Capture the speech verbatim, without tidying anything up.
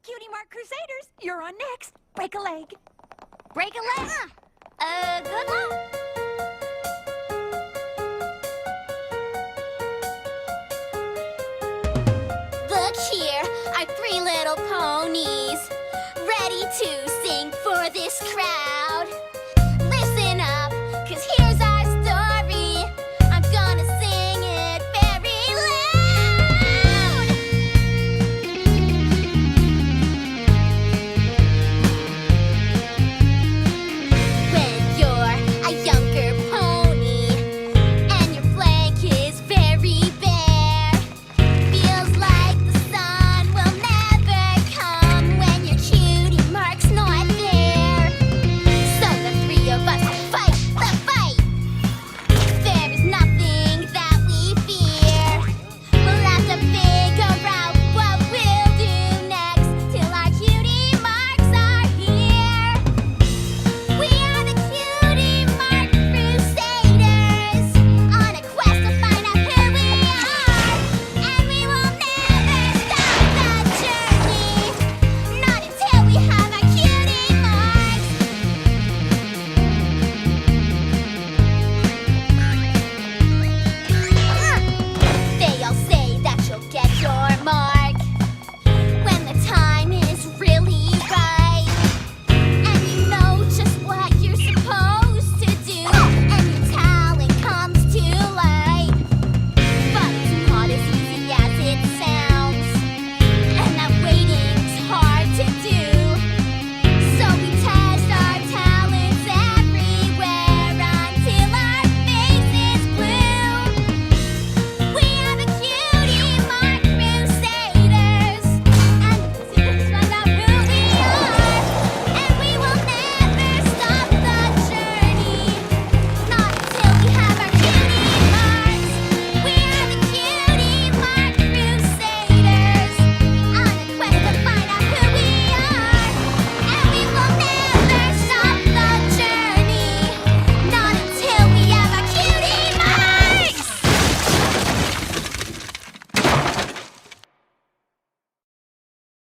Cutie Mark Crusaders, you're on next. Break a leg. Break a leg? Uh, good luck. Look here, our three little ponies, ready to sing for this crowd.